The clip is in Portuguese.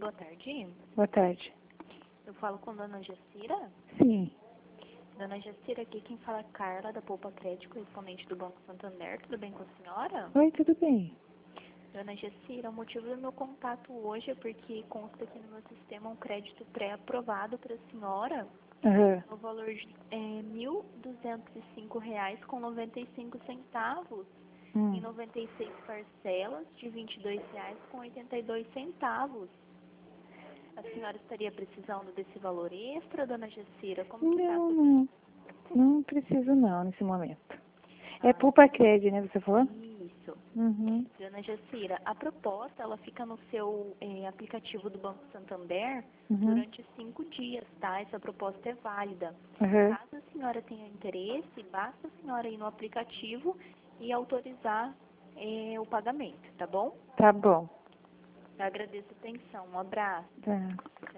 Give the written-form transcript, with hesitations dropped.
boa tarde. Boa tarde. Eu falo com Dona Jacira. Sim. Dona Jacira, aqui quem fala é Carla, da Poupa Crédito, correspondente do Banco Santander. Tudo bem com a senhora? Oi, tudo bem? Dona Jacira, o motivo do meu contato hoje é porque consta aqui no meu sistema um crédito pré-aprovado para a senhora Aham. no valor de R$ 1.205,95 em 96 parcelas de R$ 22,82. A senhora estaria precisando desse valor extra, Dona Jacira? Como que tá? Não. Não preciso não, nesse momento. É Poupa Crédito, né, você falou? Isso. Uhum. Dona Jacira, a proposta, ela fica no seu aplicativo do Banco Santander Uhum. durante 5 dias, tá? Essa proposta é válida. Aham. Caso a senhora tenha interesse, basta a senhora ir no aplicativo e autorizar o pagamento, tá bom? Tá bom. Eu agradeço a atenção. Um abraço. Tá.